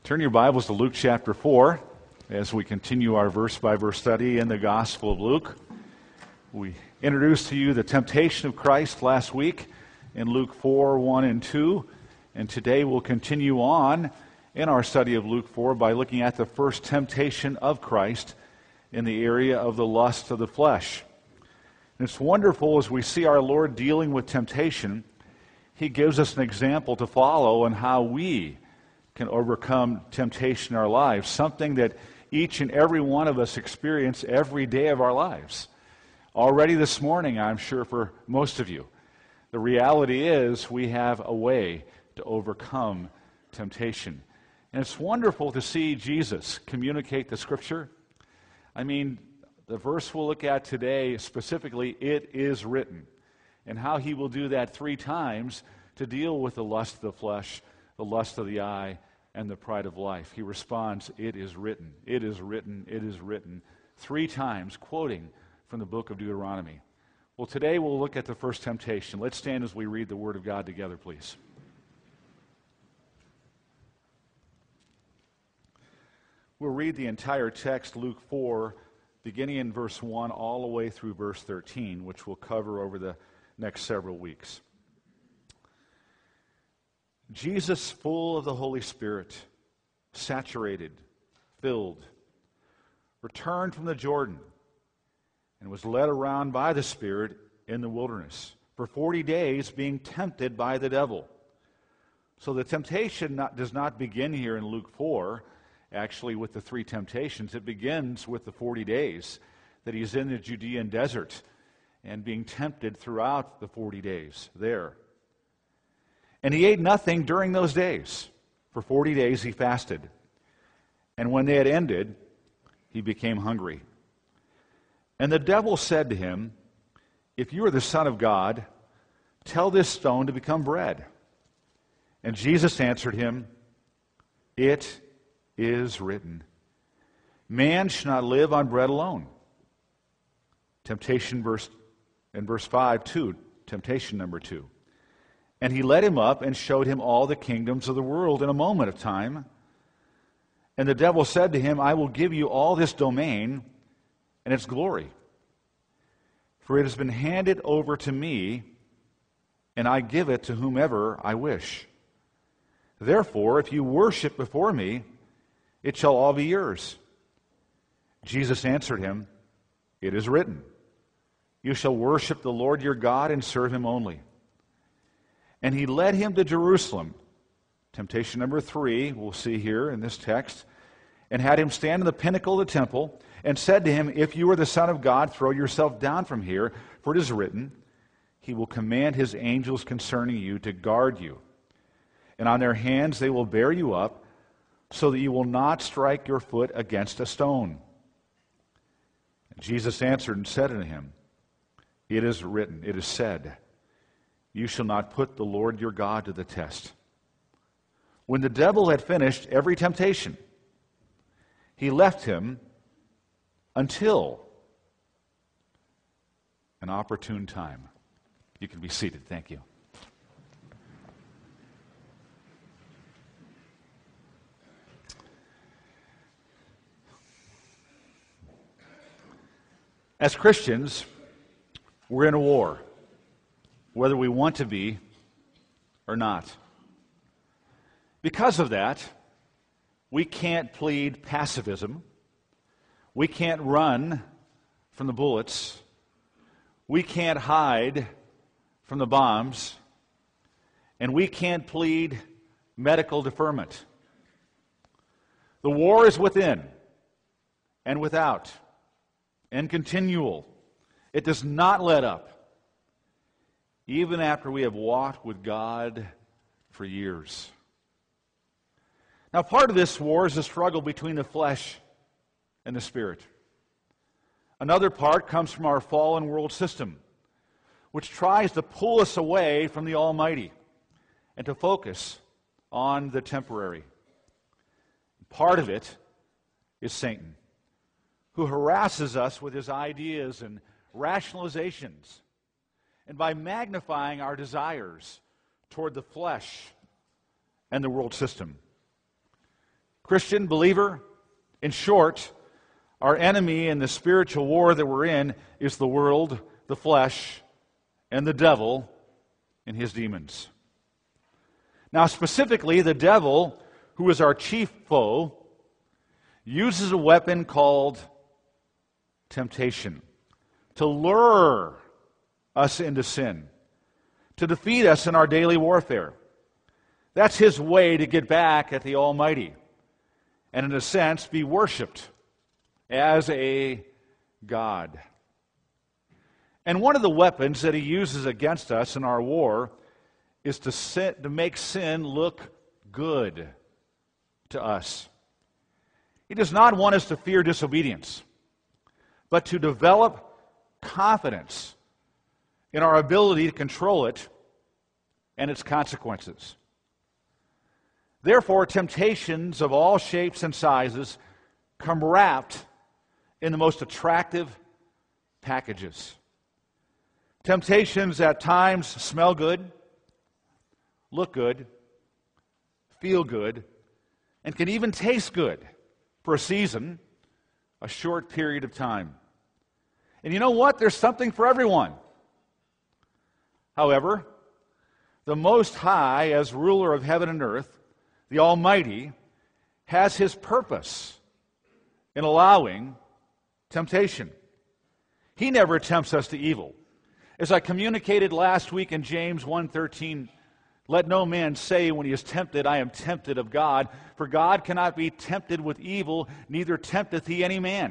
Turn your Bibles to Luke chapter 4 as we continue our verse-by-verse study in the Gospel of Luke. We introduced to you the temptation of Christ last week in Luke 4, 1 and 2, and today we'll continue on in our study of Luke 4 by looking at the first temptation of Christ in the area of the lust of the flesh. And it's wonderful as we see our Lord dealing with temptation, He gives us an example to follow on how we can overcome temptation in our lives, something that each and every one of us experience every day of our lives. Already this morning, I'm sure for most of you, the reality is we have a way to overcome temptation. And it's wonderful to see Jesus communicate the Scripture. I mean, the verse we'll look at today, specifically, it is written, and how He will do that 3 times to deal with the lust of the flesh, the lust of the eye, and the pride of life. He responds, it is written, it is written, it is written, 3 times, quoting from the book of Deuteronomy. Well, today we'll look at the first temptation. Let's stand as we read the Word of God together, please. We'll read the entire text, Luke 4, beginning in verse 1 all the way through verse 13, which we'll cover over the next several weeks. Jesus, full of the Holy Spirit, saturated, filled, returned from the Jordan and was led around by the Spirit in the wilderness for 40 days, being tempted by the devil. So the temptation does not begin here in Luke 4, actually with the 3 temptations. It begins with the 40 days that He's in the Judean desert and being tempted throughout the 40 days there. And He ate nothing during those days. For 40 days He fasted. And when they had ended, He became hungry. And the devil said to Him, "If you are the Son of God, tell this stone to become bread." And Jesus answered him, "It is written, man shall not live on bread alone." Temptation in verse 5, 2, temptation number 2. And He led him up and showed him all the kingdoms of the world in a moment of time. And the devil said to him, "I will give you all this domain and its glory. For it has been handed over to me, and I give it to whomever I wish. Therefore, if you worship before me, it shall all be yours." Jesus answered him, "It is written, you shall worship the Lord your God and serve Him only." And He led him to Jerusalem, temptation number 3, we'll see here in this text, and had him stand in the pinnacle of the temple, and said to him, "If you are the Son of God, throw yourself down from here, for it is written, He will command His angels concerning you to guard you. And on their hands they will bear you up, so that you will not strike your foot against a stone." And Jesus answered and said unto him, "It is written, it is said, you shall not put the Lord your God to the test." When the devil had finished every temptation, he left him until an opportune time. You can be seated. Thank you. As Christians, we're in a war, whether we want to be or not. Because of that, we can't plead pacifism. We can't run from the bullets. We can't hide from the bombs. And we can't plead medical deferment. The war is within and without and continual. It does not let up, even after we have walked with God for years. Now, part of this war is a struggle between the flesh and the spirit. Another part comes from our fallen world system, which tries to pull us away from the Almighty and to focus on the temporary. Part of it is Satan, who harasses us with his ideas and rationalizations, and by magnifying our desires toward the flesh and the world system. Christian, believer, in short, our enemy in the spiritual war that we're in is the world, the flesh, and the devil and his demons. Now, specifically, the devil, who is our chief foe, uses a weapon called temptation to lure us into sin, to defeat us in our daily warfare. That's his way to get back at the Almighty and, in a sense, be worshipped as a God. And one of the weapons that he uses against us in our war is to make sin look good to us. He does not want us to fear disobedience, but to develop confidence in our ability to control it and its consequences. Therefore, temptations of all shapes and sizes come wrapped in the most attractive packages. Temptations at times smell good, look good, feel good, and can even taste good for a season, a short period of time. And you know what? There's something for everyone. However, the Most High, as ruler of heaven and earth, the Almighty, has his purpose in allowing temptation. He never tempts us to evil. As I communicated last week in James 1:13, let no man say when he is tempted, I am tempted of God, for God cannot be tempted with evil, neither tempteth he any man.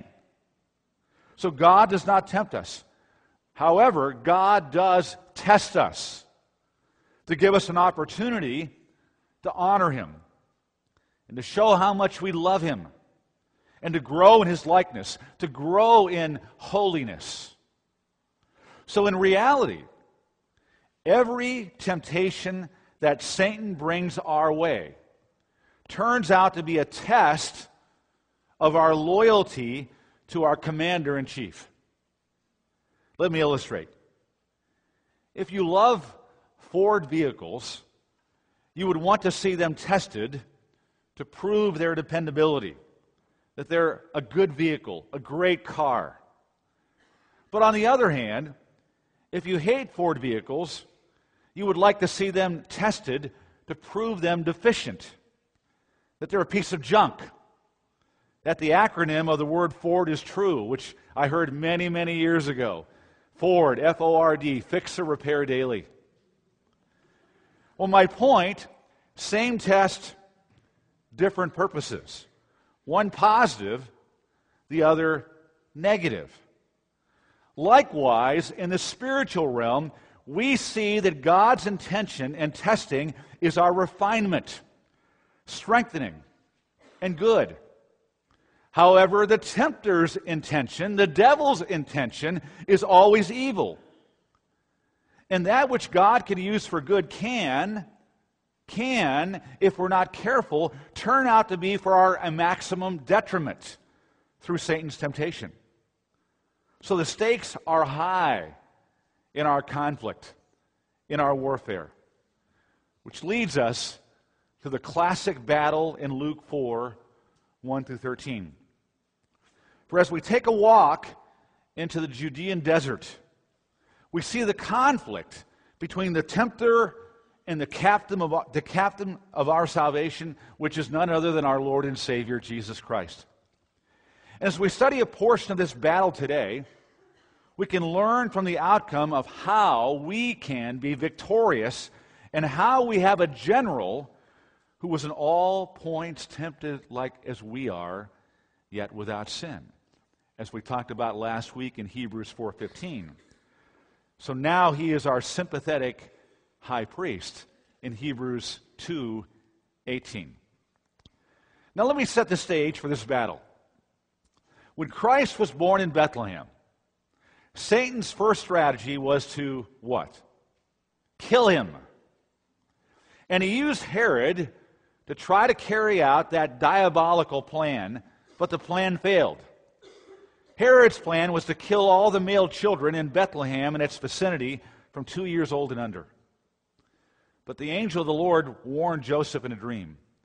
So God does not tempt us. However, God does test us to give us an opportunity to honor him and to show how much we love him and to grow in his likeness, to grow in holiness. So in reality, every temptation that Satan brings our way turns out to be a test of our loyalty to our commander-in-chief. Let me illustrate. If you love Ford vehicles, you would want to see them tested to prove their dependability, that they're a good vehicle, a great car. But on the other hand, if you hate Ford vehicles, you would like to see them tested to prove them deficient, that they're a piece of junk, that the acronym of the word Ford is true, which I heard many, many years ago. Ford, F-O-R-D, fix or repair daily. Well, my point, same test, different purposes. One positive, the other negative. Likewise, in the spiritual realm, we see that God's intention and testing is our refinement, strengthening, and good. However, the tempter's intention, the devil's intention, is always evil. And that which God can use for good can, if we're not careful, turn out to be for our maximum detriment through Satan's temptation. So the stakes are high in our conflict, in our warfare, which leads us to the classic battle in Luke 4, 1 through 13. For as we take a walk into the Judean desert, we see the conflict between the tempter and the captain of our salvation, which is none other than our Lord and Savior, Jesus Christ. And as we study a portion of this battle today, we can learn from the outcome of how we can be victorious and how we have a general who was in all points tempted like as we are, yet without sin, as we talked about last week in Hebrews 4:15. So now he is our sympathetic high priest in Hebrews 2:18. Now let me set the stage for this battle. When Christ was born in Bethlehem, Satan's first strategy was to what? Kill him. And he used Herod to try to carry out that diabolical plan, but the plan failed. Herod's plan was to kill all the male children in Bethlehem and its vicinity from 2 years old and under. But the angel of the Lord warned Joseph in a dream,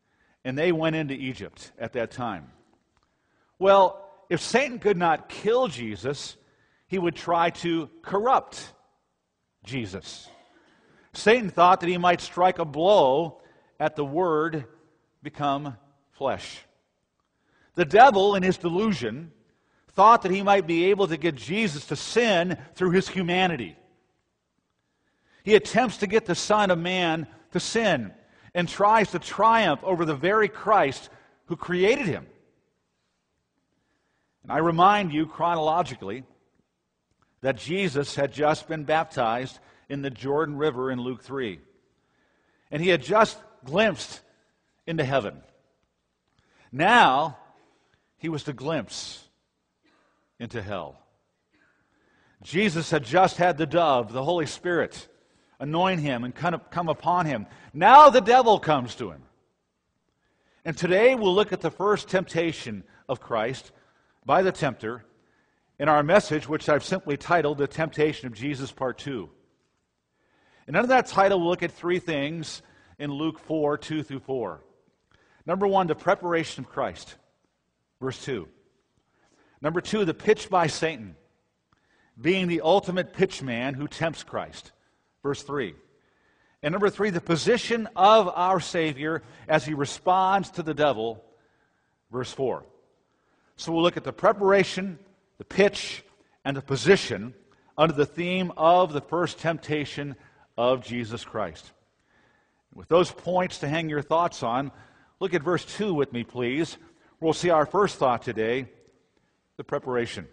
and they went into Egypt at that time. Well, if Satan could not kill Jesus, he would try to corrupt Jesus. Satan thought that he might strike a blow at the Word become flesh. The devil, in his delusion, thought that he might be able to get Jesus to sin through his humanity. He attempts to get the Son of Man to sin and tries to triumph over the very Christ who created him. And I remind you chronologically that Jesus had just been baptized in the Jordan River in Luke 3. And he had just glimpsed into heaven. Now, he was to glimpse into hell. Jesus had just had the dove, the Holy Spirit, anoint him and come upon him. Now the devil comes to him. And today we'll look at the first temptation of Christ by the tempter in our message, which I've simply titled The Temptation of Jesus, Part 2. And under that title, we'll look at three things in Luke 4, 2 through 4. Number one, the preparation of Christ, verse 2. Number two, the pitch by Satan, being the ultimate pitchman who tempts Christ, verse 3. And number three, the position of our Savior as he responds to the devil, verse 4. So we'll look at the preparation, the pitch, and the position under the theme of the first temptation of Jesus Christ. With those points to hang your thoughts on, look at verse 2 with me, please. We'll see our first thought today, the preparation.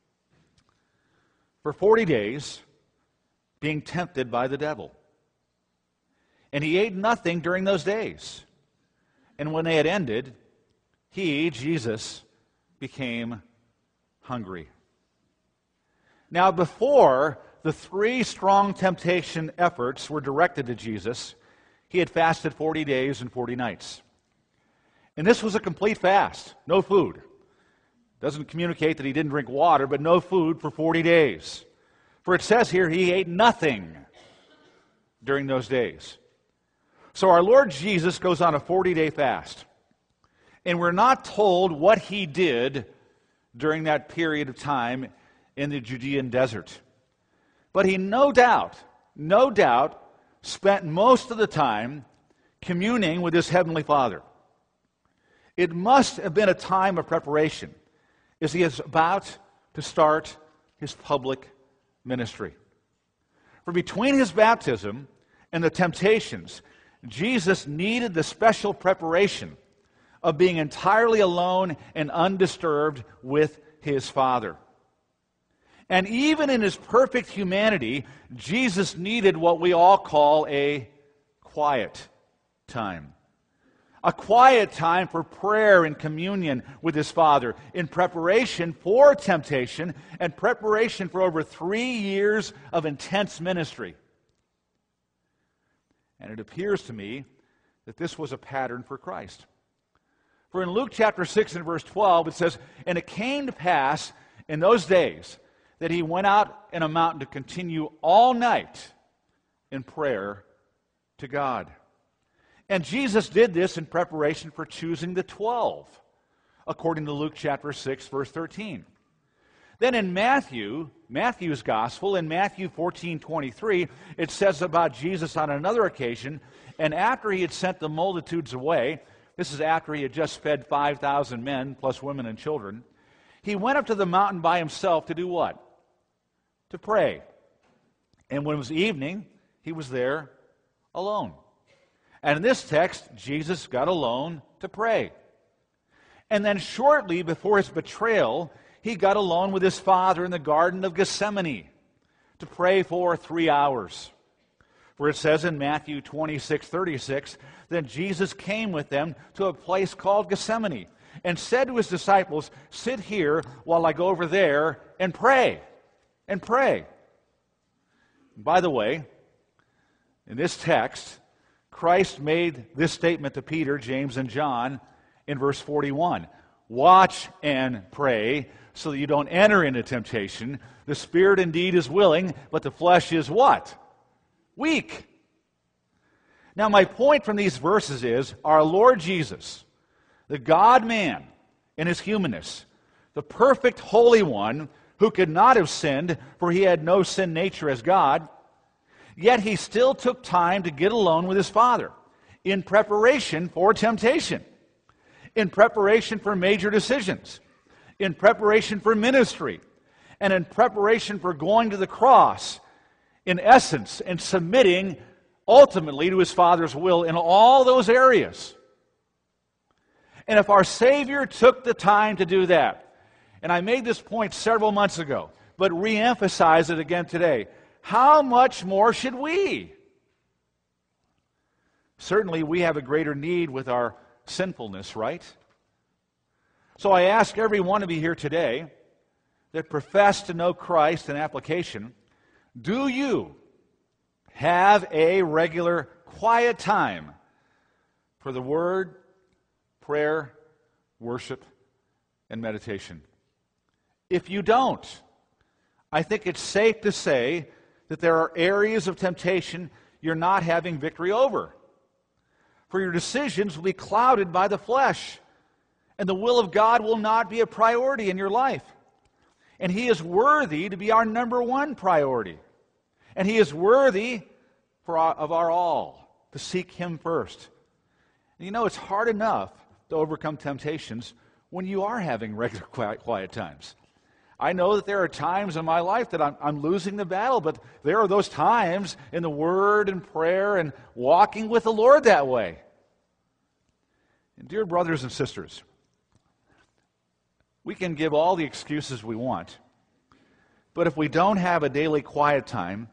For 40 days, being tempted by the devil. And he ate nothing during those days. And when they had ended, he, Jesus, became hungry. Now, before the three strong temptation efforts were directed to Jesus, he had fasted 40 days and 40 nights. And this was a complete fast, no food. Doesn't communicate that he didn't drink water, but no food for 40 days. For it says here he ate nothing during those days. So our Lord Jesus goes on a 40-day fast. And we're not told what he did during that period of time in the Judean desert. But he no doubt, spent most of the time communing with his heavenly Father. It must have been a time of preparation as he is about to start his public ministry. For between his baptism and the temptations, Jesus needed the special preparation of being entirely alone and undisturbed with his Father. And even in his perfect humanity, Jesus needed what we all call a quiet time. A quiet time for prayer and communion with his Father in preparation for temptation and preparation for over 3 years of intense ministry. And it appears to me that this was a pattern for Christ. For in Luke chapter 6 and verse 12, it says, "And it came to pass in those days that he went out in a mountain to continue all night in prayer to God." And Jesus did this in preparation for choosing the 12, according to Luke chapter 6, verse 13. Then in Matthew's gospel, in Matthew 14:23, it says about Jesus on another occasion, and after he had sent the multitudes away, this is after he had just fed 5,000 men, plus women and children, he went up to the mountain by himself to do what? To pray. And when it was evening, he was there alone. And in this text, Jesus got alone to pray. And then shortly before his betrayal, he got alone with his Father in the Garden of Gethsemane to pray for 3 hours. For it says in Matthew 26:36 that Jesus came with them to a place called Gethsemane and said to his disciples, "Sit here while I go over there and pray." And pray. By the way, in this text, Christ made this statement to Peter, James, and John in verse 41. "Watch and pray so that you don't enter into temptation. The spirit indeed is willing, but the flesh is" what? Weak. Now, my point from these verses is our Lord Jesus, the God-man in his humanness, the perfect Holy One who could not have sinned, for he had no sin nature as God, yet he still took time to get alone with his Father in preparation for temptation, in preparation for major decisions, in preparation for ministry, and in preparation for going to the cross, in essence, and submitting ultimately to his Father's will in all those areas. And if our Savior took the time to do that, and I made this point several months ago, but re-emphasize it again today, how much more should we? Certainly we have a greater need with our sinfulness, right? So I ask every one of you here today that profess to know Christ in application, do you have a regular quiet time for the Word, prayer, worship, and meditation? If you don't, I think it's safe to say that there are areas of temptation you're not having victory over. For your decisions will be clouded by the flesh, and the will of God will not be a priority in your life. And He is worthy to be our number one priority. And He is worthy of our all, to seek Him first. And you know, it's hard enough to overcome temptations when you are having regular quiet times. I know that there are times in my life that I'm losing the battle, but there are those times in the Word and prayer and walking with the Lord that way. And dear brothers and sisters, we can give all the excuses we want, but if we don't have a daily quiet time,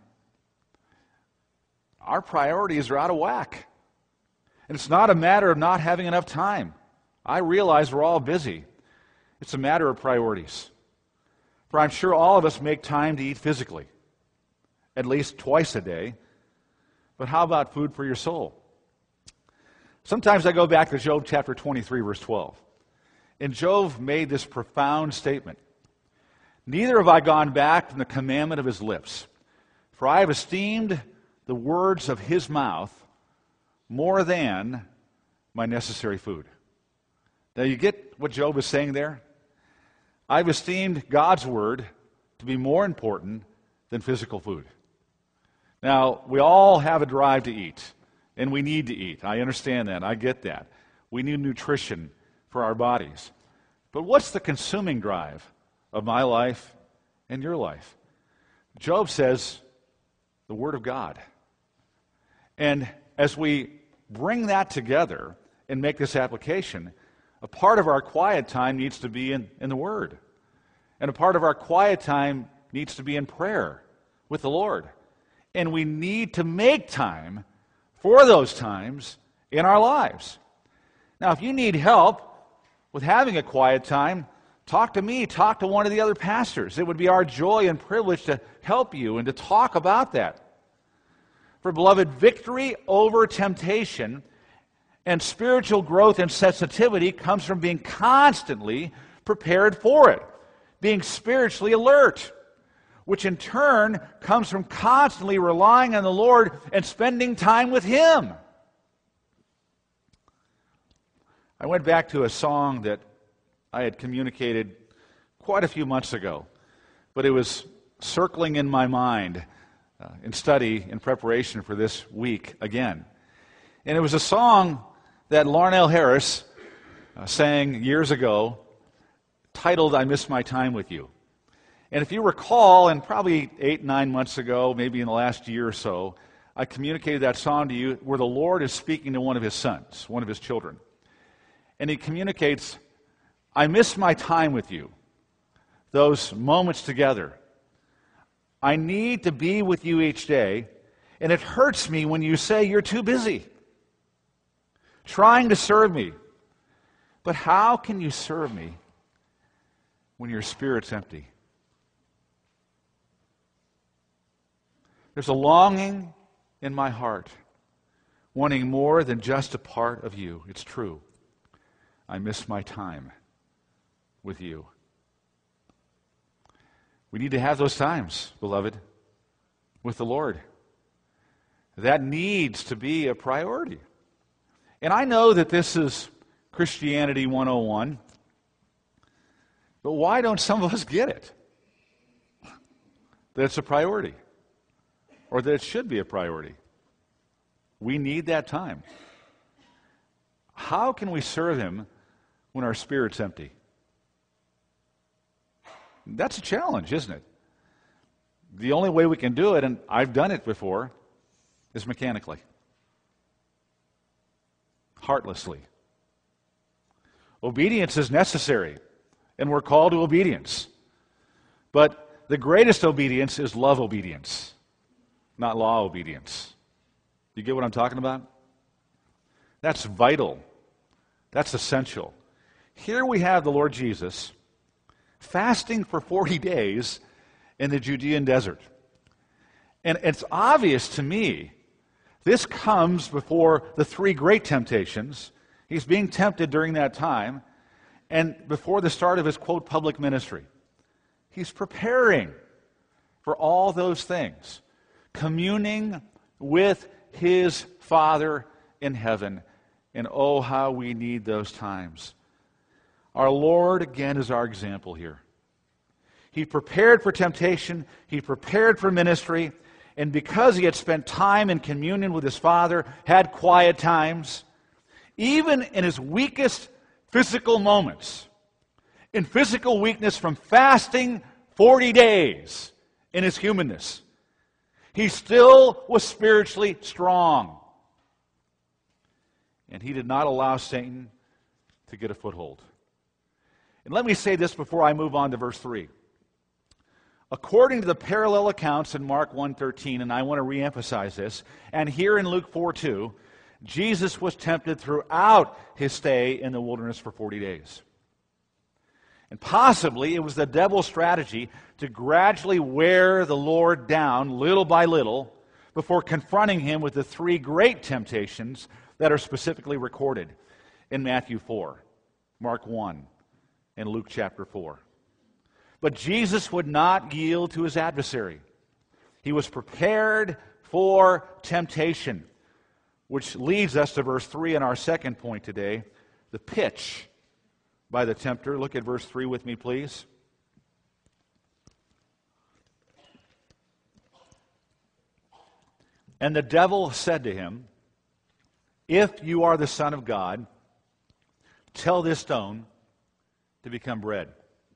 our priorities are out of whack. And it's not a matter of not having enough time. I realize we're all busy. It's a matter of priorities. For I'm sure all of us make time to eat physically, at least twice a day. But how about food for your soul? Sometimes I go back to Job chapter 23, verse 12. And Job made this profound statement. Neither have I gone back from the commandment of his lips, for I have esteemed the words of his mouth more than my necessary food. Now you get what Job is saying there? I've esteemed God's word to be more important than physical food. Now, we all have a drive to eat, and we need to eat. I understand that. I get that. We need nutrition for our bodies. But what's the consuming drive of my life and your life? Job says, the Word of God. And as we bring that together and make this application, a part of our quiet time needs to be in the Word. And a part of our quiet time needs to be in prayer with the Lord. And we need to make time for those times in our lives. Now, if you need help with having a quiet time, talk to me, talk to one of the other pastors. It would be our joy and privilege to help you and to talk about that. For, beloved, victory over temptation and spiritual growth and sensitivity comes from being constantly prepared for it, being spiritually alert, which in turn comes from constantly relying on the Lord and spending time with Him. I went back to a song that I had communicated quite a few months ago, but it was circling in my mind in study in preparation for this week again. And it was a song that Larnell Harris sang years ago, titled, I Miss My Time With You. And if you recall, and probably 8-9 months ago, maybe in the last year or so, I communicated that song to you where the Lord is speaking to one of His sons, one of His children. And He communicates, I miss my time with you, those moments together. I need to be with you each day, and it hurts me when you say you're too busy trying to serve me. But how can you serve me when your spirit's empty? There's a longing in my heart, wanting more than just a part of you. It's true. I miss my time with you. We need to have those times, beloved, with the Lord. That needs to be a priority. And I know that this is Christianity 101, but why don't some of us get it? That it's a priority, or that it should be a priority. We need that time. How can we serve Him when our spirit's empty? That's a challenge, isn't it? The only way we can do it, and I've done it before, is mechanically, heartlessly. Obedience is necessary, and we're called to obedience. But the greatest obedience is love obedience, not law obedience. You get what I'm talking about? That's vital. That's essential. Here we have the Lord Jesus fasting for 40 days in the Judean desert. And it's obvious to me, this comes before the three great temptations. He's being tempted during that time, and before the start of his, quote, public ministry. He's preparing for all those things, communing with his Father in heaven. And oh, how we need those times. Our Lord, again, is our example here. He prepared for temptation, he prepared for ministry, and because he had spent time in communion with his Father, had quiet times, even in his weakest physical moments, in physical weakness from fasting 40 days in his humanness, he still was spiritually strong. And he did not allow Satan to get a foothold. And let me say this before I move on to verse 3. According to the parallel accounts in Mark 1:13, and I want to reemphasize this, and here in Luke 4:2, Jesus was tempted throughout his stay in the wilderness for 40 days. And possibly it was the devil's strategy to gradually wear the Lord down little by little before confronting him with the three great temptations that are specifically recorded in Matthew 4, Mark 1, and Luke chapter 4. But Jesus would not yield to his adversary. He was prepared for temptation, which leads us to verse 3 and our second point today, the pitch by the tempter. Look at verse 3 with me, please. And the devil said to him, "If you are the Son of God, tell this stone to become bread."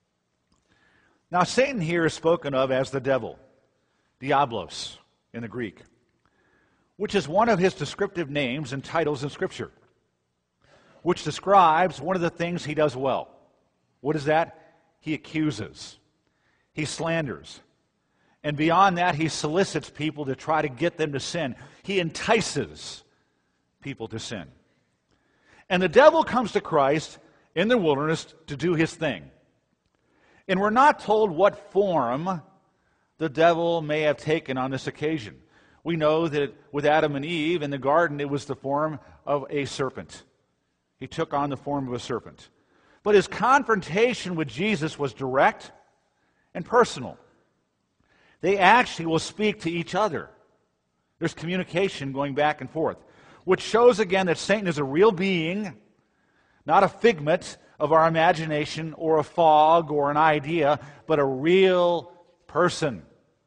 Now, Satan here is spoken of as the devil, Diablos in the Greek, which is one of his descriptive names and titles in Scripture, which describes one of the things he does well. What is that? He accuses. He slanders. And beyond that, he solicits people to try to get them to sin. He entices people to sin. And the devil comes to Christ in the wilderness to do his thing. And we're not told what form the devil may have taken on this occasion. We know that with Adam and Eve in the garden, it was the form of a serpent. He took on the form of a serpent. But his confrontation with Jesus was direct and personal. They actually will speak to each other. There's communication going back and forth, which shows again that Satan is a real being, not a figment of our imagination or a fog or an idea, but a real person.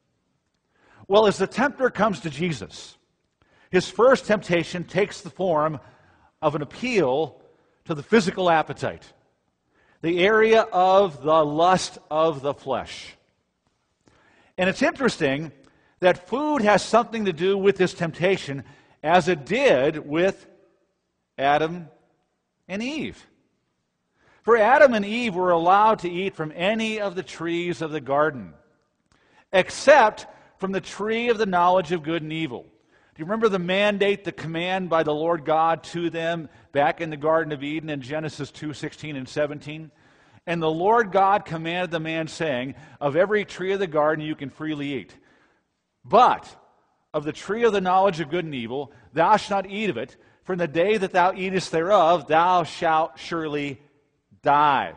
Well, as the tempter comes to Jesus, his first temptation takes the form of an appeal to the physical appetite, the area of the lust of the flesh. And it's interesting that food has something to do with this temptation, as it did with Adam and Eve. For Adam and Eve were allowed to eat from any of the trees of the garden, except from the tree of the knowledge of good and evil. Do you remember the mandate, the command by the Lord God to them back in the Garden of Eden in Genesis 2:16 and 17? And the Lord God commanded the man, saying, "Of every tree of the garden you can freely eat. But of the tree of the knowledge of good and evil, thou shalt not eat of it, for in the day that thou eatest thereof, thou shalt surely die."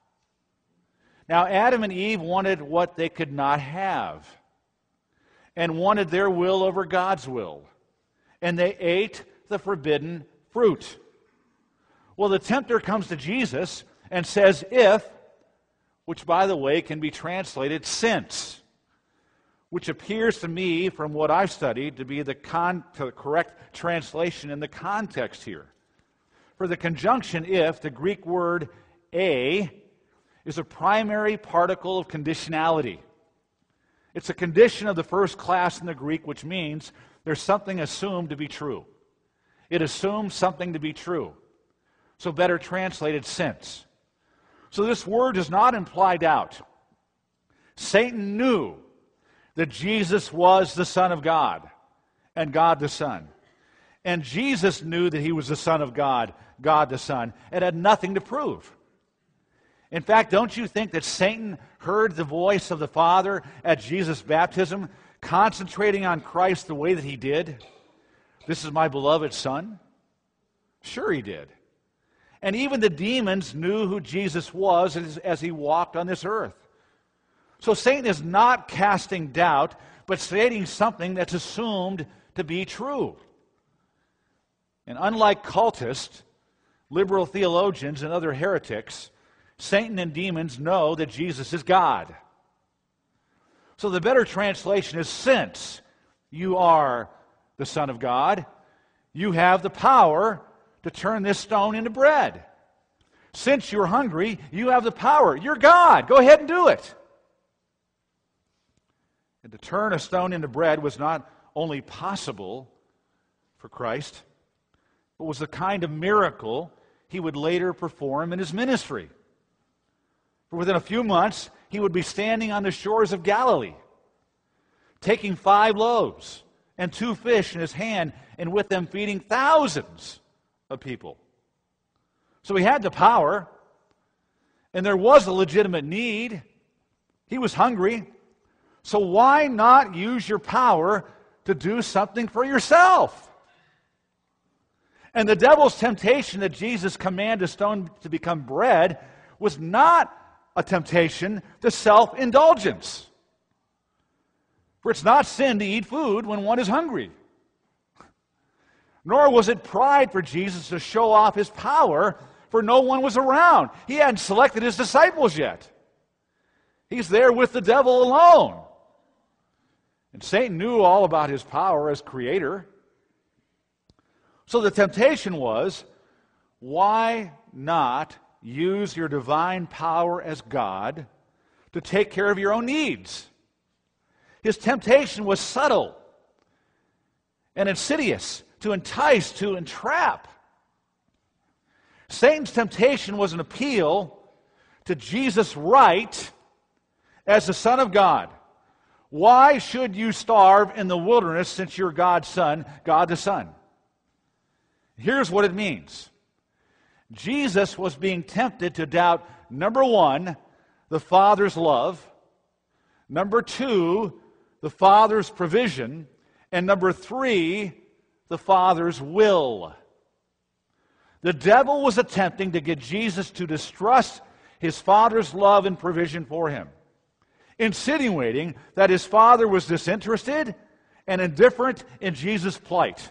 Now, Adam and Eve wanted what they could not have, and wanted their will over God's will. and they ate the forbidden fruit. Well, the tempter comes to Jesus and says, if, which by the way can be translated since, which appears to me, from what I've studied, to be the correct translation in the context here. For the conjunction if, the Greek word a, is a primary particle of conditionality. It's a condition of the first class in the Greek, which means there's something assumed to be true. It assumes something to be true. So better translated since. So this word does not imply doubt. Satan knew that Jesus was the Son of God and God the Son. And Jesus knew that he was the Son of God, God the Son, and had nothing to prove. In fact, don't you think that Satan heard the voice of the Father at Jesus' baptism, concentrating on Christ the way that he did? This is my beloved Son? Sure he did. And even the demons knew who Jesus was as he walked on this earth. So Satan is not casting doubt, but stating something that's assumed to be true. And unlike cultists, liberal theologians, and other heretics, Satan and demons know that Jesus is God. So the better translation is, since you are the Son of God, you have the power to turn this stone into bread. Since you're hungry, you have the power. You're God. Go ahead and do it. And to turn a stone into bread was not only possible for Christ, but was the kind of miracle he would later perform in his ministry. For within a few months, he would be standing on the shores of Galilee, taking 5 loaves and 2 fish in his hand, and with them feeding thousands of people. So he had the power, and there was a legitimate need. He was hungry. So why not use your power to do something for yourself? And the devil's temptation that Jesus commanded a stone to become bread was not a temptation to self-indulgence. For it's not sin to eat food when one is hungry. Nor was it pride for Jesus to show off his power, for no one was around. He hadn't selected his disciples yet. He's there with the devil alone. And Satan knew all about his power as creator. So the temptation was, why not use your divine power as God to take care of your own needs? His temptation was subtle and insidious, to entice, to entrap. Satan's temptation was an appeal to Jesus' right as the Son of God. Why should you starve in the wilderness since you're God's Son, God the Son? Here's what it means. Jesus was being tempted to doubt, number 1, the Father's love, number 2, the Father's provision, and number 3, the Father's will. The devil was attempting to get Jesus to distrust his Father's love and provision for him, insinuating that his Father was disinterested and indifferent in Jesus' plight.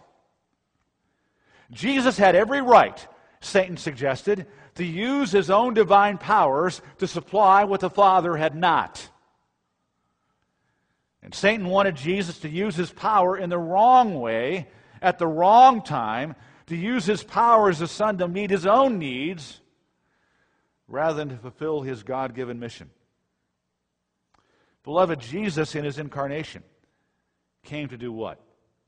Jesus had every right, Satan suggested, to use his own divine powers to supply what the Father had not. And Satan wanted Jesus to use his power in the wrong way, at the wrong time, to use his power as a son to meet his own needs, rather than to fulfill his God-given mission. Beloved, Jesus in his incarnation came to do what?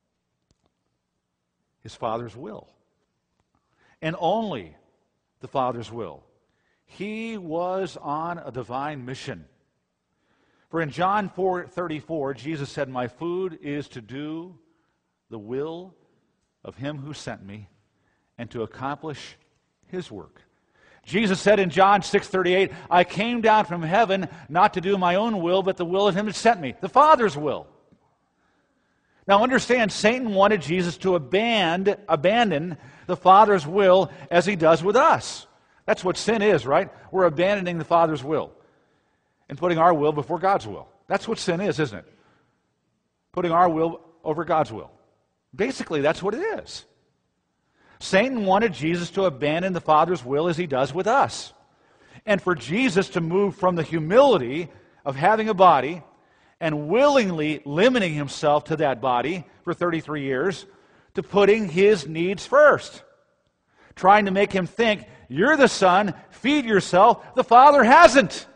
His Father's will. And only the Father's will. He was on a divine mission. For in John 4:34, Jesus said, "My food is to do the will of him who sent me and to accomplish his work." Jesus said in John 6:38, "I came down from heaven not to do my own will, but the will of him who sent me," the Father's will. Now understand, Satan wanted Jesus to abandon the Father's will as he does with us. That's what sin is, right? We're abandoning the Father's will and putting our will before God's will. That's what sin is, isn't it? Putting our will over God's will. Basically, that's what it is. Satan wanted Jesus to abandon the Father's will as he does with us. And for Jesus to move from the humility of having a body and willingly limiting himself to that body for 33 years to putting his needs first. Trying to make him think, you're the Son, feed yourself, the Father hasn't.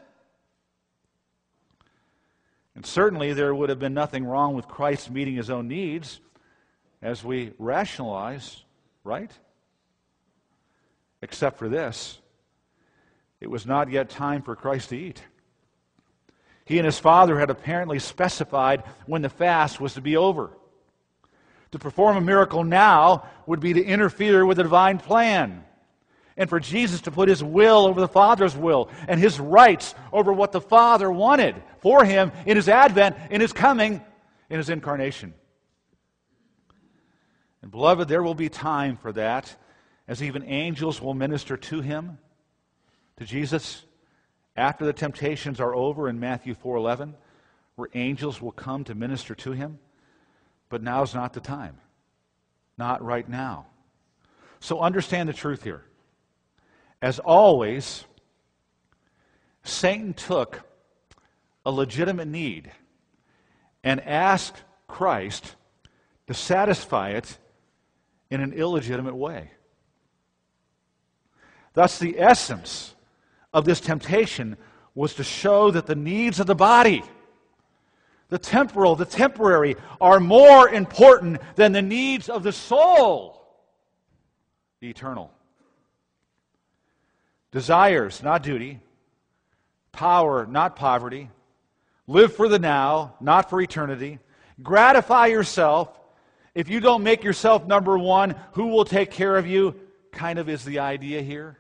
And certainly there would have been nothing wrong with Christ meeting his own needs as we rationalize, right? Except for this. It was not yet time for Christ to eat. He and his Father had apparently specified when the fast was to be over. To perform a miracle now would be to interfere with the divine plan. And for Jesus to put his will over the Father's will and his rights over what the Father wanted for him in his advent, in his coming, in his incarnation. And beloved, there will be time for that, as even angels will minister to him, to Jesus, after the temptations are over in Matthew 4:11, where angels will come to minister to him. But now's not the time. Not right now. So understand the truth here. As always, Satan took a legitimate need and asked Christ to satisfy it in an illegitimate way. Thus, the essence of this temptation was to show that the needs of the body, the temporal, the temporary, are more important than the needs of the soul, the eternal. Desires, not duty. Power, not poverty. Live for the now, not for eternity. Gratify yourself. If you don't make yourself number one, who will take care of you? Kind of is the idea here.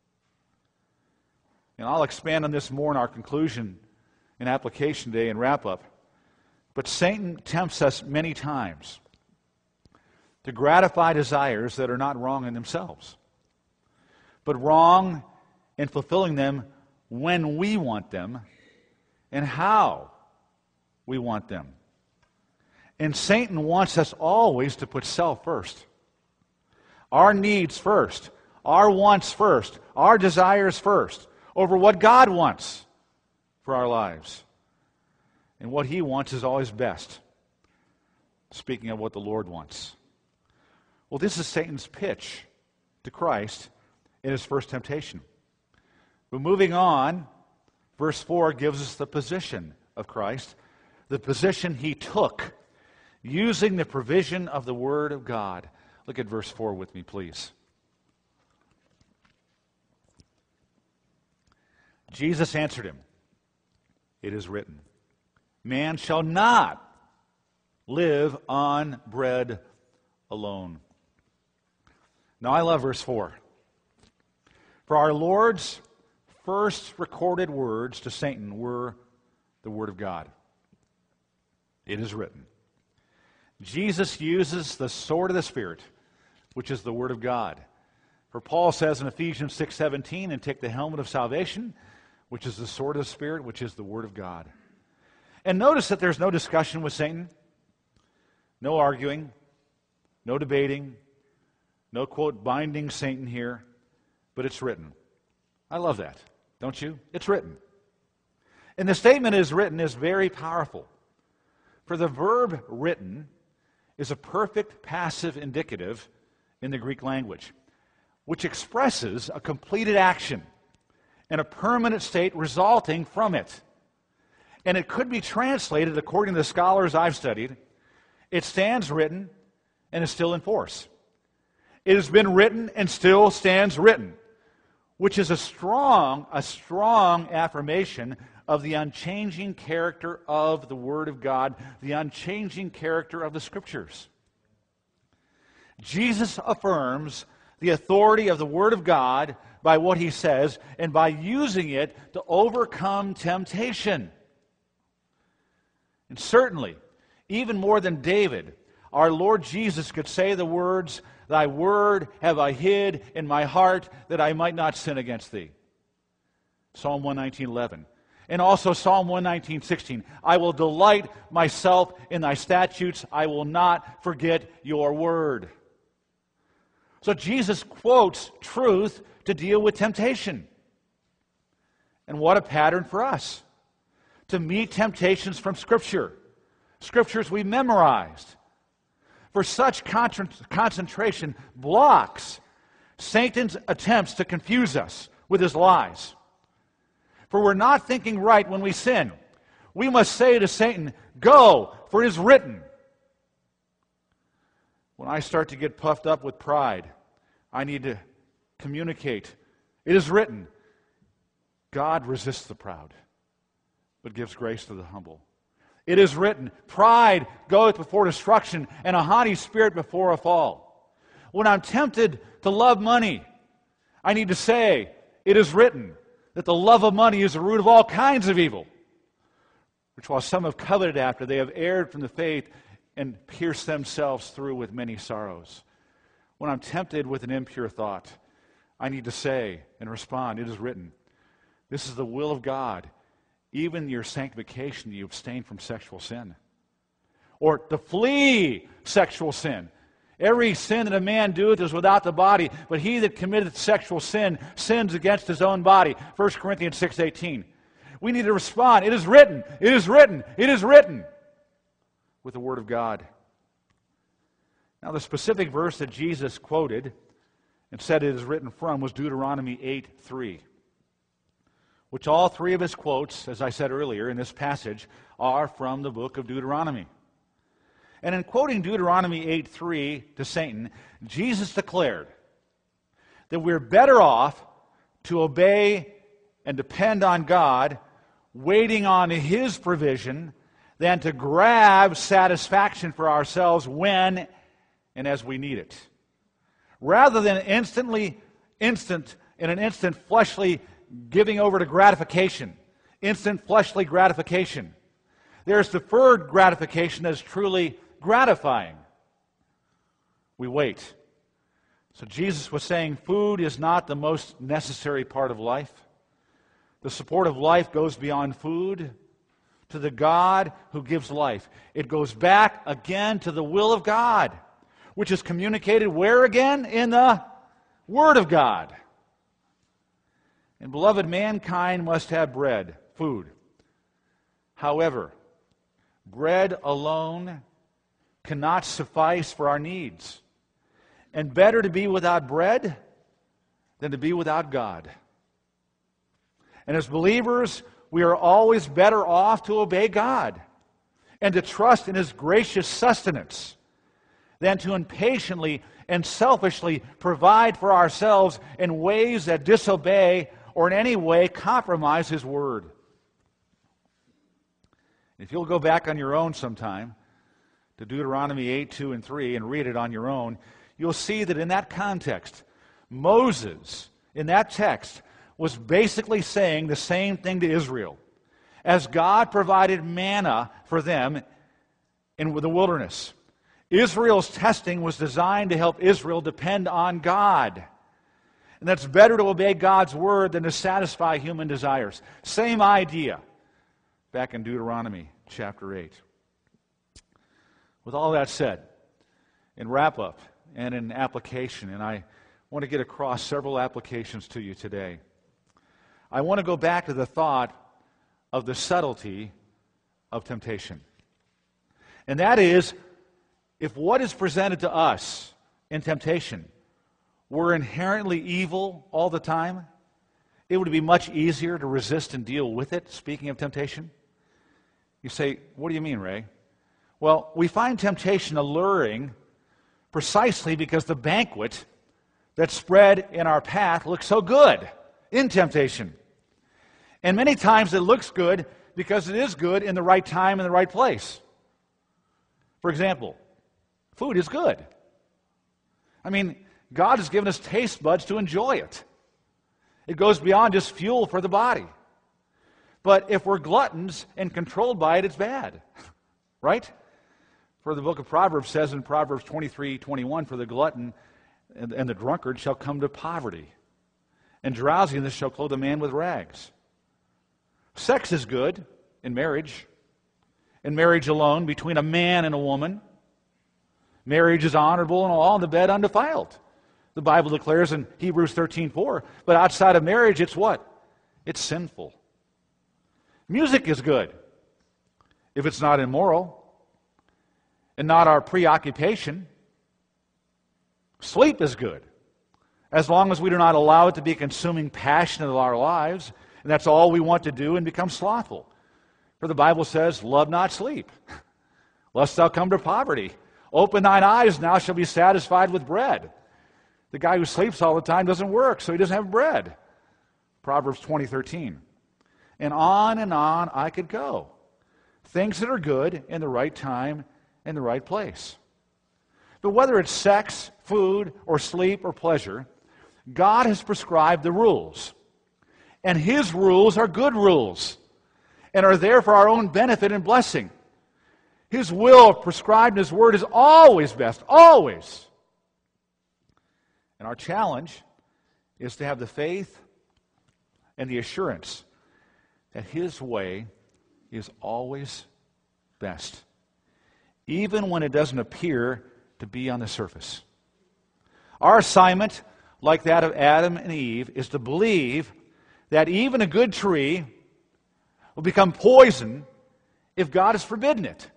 And I'll expand on this more in our conclusion and application day and wrap up. But Satan tempts us many times to gratify desires that are not wrong in themselves, but wrong in fulfilling them when we want them and how we want them. And Satan wants us always to put self first. Our needs first, our wants first, our desires first, over what God wants for our lives. And what he wants is always best. Speaking of what the Lord wants. Well, this is Satan's pitch to Christ in his first temptation. But moving on, verse 4 gives us the position of Christ, the position he took, using the provision of the Word of God. Look at verse 4 with me, please. Jesus answered him, "It is written, man shall not live on bread alone." Now I love verse 4. For our Lord's first recorded words to Satan were the Word of God. It is written. Jesus uses the sword of the Spirit, which is the Word of God. For Paul says in Ephesians 6:17, and take the helmet of salvation, which is the sword of the Spirit, which is the Word of God. And notice that there's no discussion with Satan, no arguing, no debating, no, quote, binding Satan here, but it's written. I love that, don't you? It's written. And the statement is written is very powerful. For the verb written is a perfect passive indicative in the Greek language, which expresses a completed action and a permanent state resulting from it. And it could be translated, according to the scholars I've studied, it stands written and is still in force. It has been written and still stands written, which is a strong affirmation of the unchanging character of the Word of God, the unchanging character of the Scriptures. Jesus affirms the authority of the Word of God by what he says and by using it to overcome temptation. And certainly, even more than David, our Lord Jesus could say the words, "Thy word have I hid in my heart that I might not sin against thee." Psalm 119:11. And also Psalm 119:16, I will delight myself in thy statutes. I will not forget your word. So Jesus quotes truth to deal with temptation. And what a pattern for us to meet temptations from Scripture. Scriptures we memorized. For such concentration blocks Satan's attempts to confuse us with his lies. For we're not thinking right when we sin. We must say to Satan, go, for it is written. When I start to get puffed up with pride, I need to communicate. It is written, God resists the proud, but gives grace to the humble. It is written, pride goeth before destruction, and a haughty spirit before a fall. When I'm tempted to love money, I need to say, it is written, that the love of money is the root of all kinds of evil, which while some have coveted after, they have erred from the faith and pierced themselves through with many sorrows. When I'm tempted with an impure thought, I need to say and respond, it is written, this is the will of God, even your sanctification, you abstain from sexual sin. Or to flee sexual sin. Every sin that a man doeth is without the body, but he that committeth sexual sin sins against his own body. 1 Corinthians 6:18. We need to respond, it is written, it is written, it is written, with the Word of God. Now the specific verse that Jesus quoted and said it is written from was Deuteronomy 8:3, which all three of his quotes, as I said earlier in this passage, are from the book of Deuteronomy. And in quoting Deuteronomy 8:3 to Satan, Jesus declared that we're better off to obey and depend on God, waiting on His provision, than to grab satisfaction for ourselves when and as we need it. Rather than in an instant fleshly giving over to gratification, instant fleshly gratification, there's deferred gratification that is truly gratifying. We wait. So Jesus was saying food is not the most necessary part of life. The support of life goes beyond food to the God who gives life. It goes back again to the will of God, which is communicated where again? In the Word of God. And beloved, mankind must have bread, food. However, bread alone cannot suffice for our needs. And better to be without bread than to be without God. And as believers, we are always better off to obey God and to trust in His gracious sustenance than to impatiently and selfishly provide for ourselves in ways that disobey or in any way compromise His Word. If you'll go back on your own sometime to Deuteronomy 8:2 and 3 and read it on your own, you'll see that in that context, Moses, in that text, was basically saying the same thing to Israel. As God provided manna for them in the wilderness, Israel's testing was designed to help Israel depend on God. And that's better to obey God's word than to satisfy human desires. Same idea back in Deuteronomy chapter 8. With all that said, in wrap-up and in application, and I want to get across several applications to you today, I want to go back to the thought of the subtlety of temptation. And that is, if what is presented to us in temptation were inherently evil all the time, it would be much easier to resist and deal with it, speaking of temptation. You say, what do you mean, Ray? Well, we find temptation alluring precisely because the banquet that's spread in our path looks so good in temptation. And many times it looks good because it is good in the right time and the right place. For example, food is good. I mean, God has given us taste buds to enjoy it. It goes beyond just fuel for the body. But if we're gluttons and controlled by it, it's bad. Right? For the book of Proverbs says in Proverbs 23:21, for the glutton and the drunkard shall come to poverty, and drowsiness shall clothe a man with rags. Sex is good in marriage alone, between a man and a woman. Marriage is honorable and all in the bed undefiled. The Bible declares in Hebrews 13:4. But outside of marriage, it's what? It's sinful. Music is good if it's not immoral and not our preoccupation. Sleep is good as long as we do not allow it to be a consuming passion of our lives, and that's all we want to do and become slothful. For the Bible says, love not sleep, lest thou come to poverty. Open thine eyes, and thou shalt be satisfied with bread. The guy who sleeps all the time doesn't work, so he doesn't have bread. Proverbs 20:13. And on I could go. Things that are good in the right time and the right place. But whether it's sex, food, or sleep, or pleasure, God has prescribed the rules. And His rules are good rules and are there for our own benefit and blessing. His will prescribed in His Word is always best, always. And our challenge is to have the faith and the assurance that His way is always best, even when it doesn't appear to be on the surface. Our assignment, like that of Adam and Eve, is to believe that even a good tree will become poison if God has forbidden it.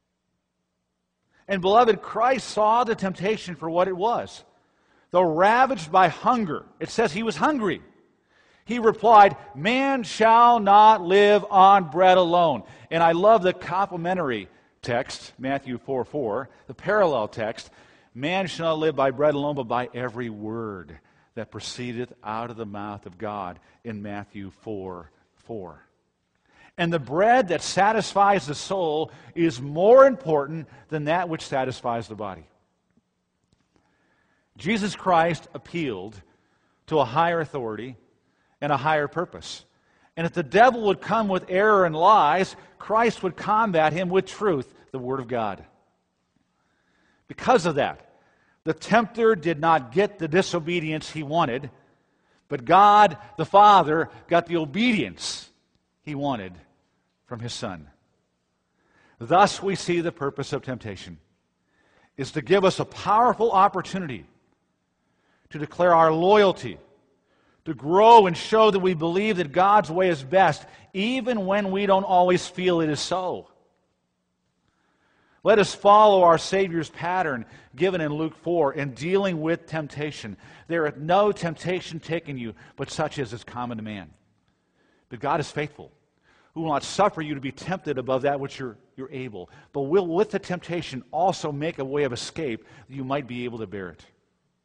And beloved, Christ saw the temptation for what it was. Though ravaged by hunger, it says He was hungry. He replied, man shall not live on bread alone. And I love the complementary text, Matthew 4:4, the parallel text, man shall not live by bread alone, but by every word that proceedeth out of the mouth of God, in Matthew 4:4. And the bread that satisfies the soul is more important than that which satisfies the body. Jesus Christ appealed to a higher authority and a higher purpose. And if the devil would come with error and lies, Christ would combat him with truth, the Word of God. Because of that, the tempter did not get the disobedience he wanted, but God, the Father, got the obedience He wanted from His Son. Thus, we see the purpose of temptation is to give us a powerful opportunity to declare our loyalty, to grow and show that we believe that God's way is best, even when we don't always feel it is so. Let us follow our Savior's pattern given in Luke 4 in dealing with temptation. There hath no temptation taken you, but such as is common to man. But God is faithful, who will not suffer you to be tempted above that which you're able, but will with the temptation also make a way of escape that you might be able to bear it.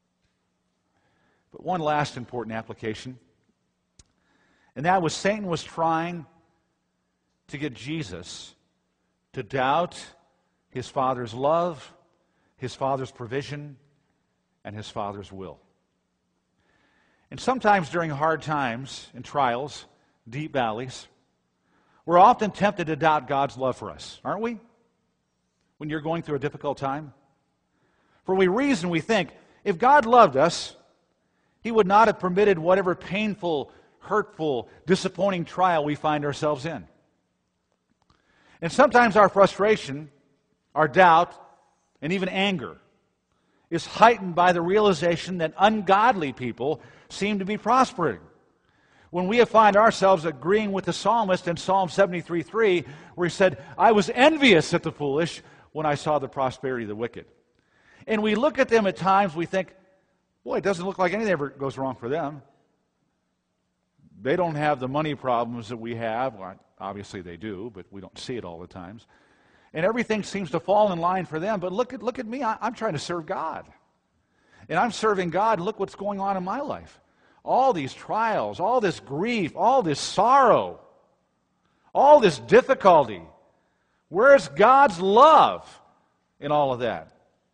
But one last important application, and that was Satan was trying to get Jesus to doubt His Father's love, His Father's provision, and His Father's will. And sometimes during hard times and trials, deep valleys, we're often tempted to doubt God's love for us, aren't we? When you're going through a difficult time. For we reason, we think, if God loved us, He would not have permitted whatever painful, hurtful, disappointing trial we find ourselves in. And sometimes our frustration, our doubt, and even anger is heightened by the realization that ungodly people seem to be prospering. When we find ourselves agreeing with the psalmist in Psalm 73:3, where he said, I was envious at the foolish when I saw the prosperity of the wicked. And we look at them at times, we think, boy, it doesn't look like anything ever goes wrong for them. They don't have the money problems that we have. Well, obviously they do, but we don't see it all the times. And everything seems to fall in line for them. But look at me. I'm trying to serve God. And I'm serving God, and look what's going on in my life. All these trials, all this grief, all this sorrow, all this difficulty. Where's God's love in all of that?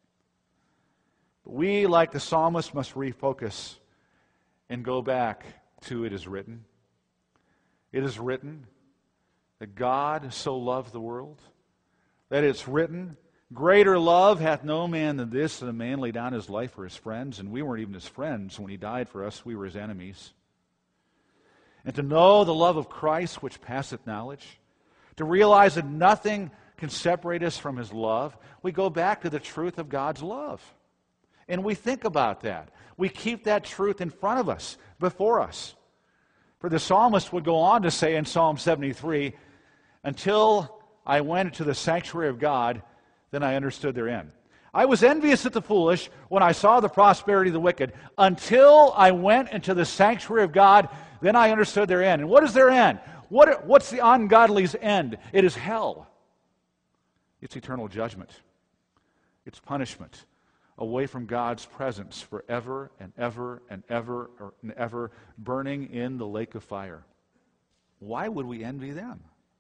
We, like the psalmist, must refocus and go back to it is written. It is written that God so loved the world, that it's written, greater love hath no man than this, that a man lay down his life for his friends. And we weren't even his friends when He died for us. We were His enemies. and to know the love of Christ which passeth knowledge, to realize that nothing can separate us from His love, we go back to the truth of God's love. And we think about that. We keep that truth in front of us, before us. For the psalmist would go on to say in Psalm 73, until I went into the sanctuary of God, then I understood their end. I was envious at the foolish when I saw the prosperity of the wicked. Until I went into the sanctuary of God, then I understood their end. And what is their end? What's the ungodly's end? It is hell. It's eternal judgment. It's punishment. Away from God's presence forever and ever and ever and ever, burning in the lake of fire. Why would we envy them?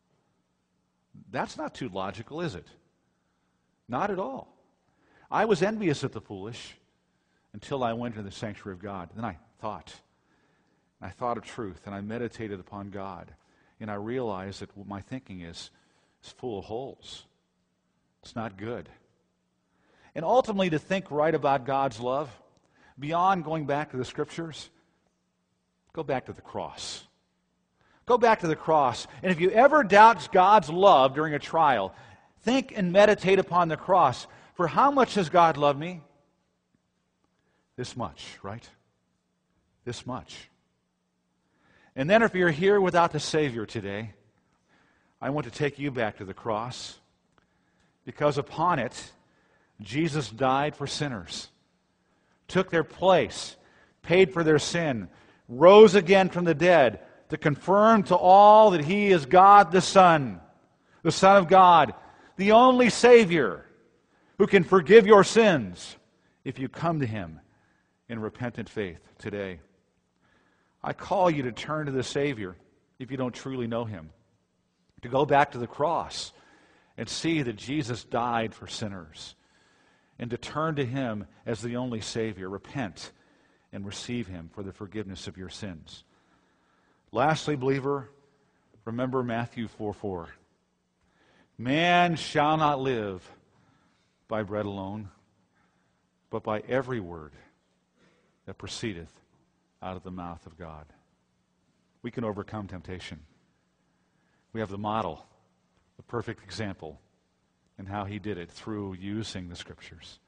That's not too logical, is it? Not at all. I was envious at the foolish until I went into the sanctuary of God. Then I thought of truth, and I meditated upon God, and I realized that what my thinking is full of holes. It's not good. And ultimately, to think right about God's love, beyond going back to the Scriptures, go back to the cross. Go back to the cross. And if you ever doubt God's love during a trial, think and meditate upon the cross. For how much has God loved me? This much, right? This much. And then if you're here without the Savior today, I want to take you back to the cross, because upon it, Jesus died for sinners, took their place, paid for their sin, rose again from the dead to confirm to all that He is God the Son of God, the only Savior who can forgive your sins if you come to Him in repentant faith today. I call you to turn to the Savior if you don't truly know Him, to go back to the cross and see that Jesus died for sinners, and to turn to Him as the only Savior. Repent and receive Him for the forgiveness of your sins. Lastly, believer, remember Matthew 4:4. Man shall not live by bread alone, but by every word that proceedeth out of the mouth of God. We can overcome temptation. We have the model, the perfect example, and how He did it through using the Scriptures.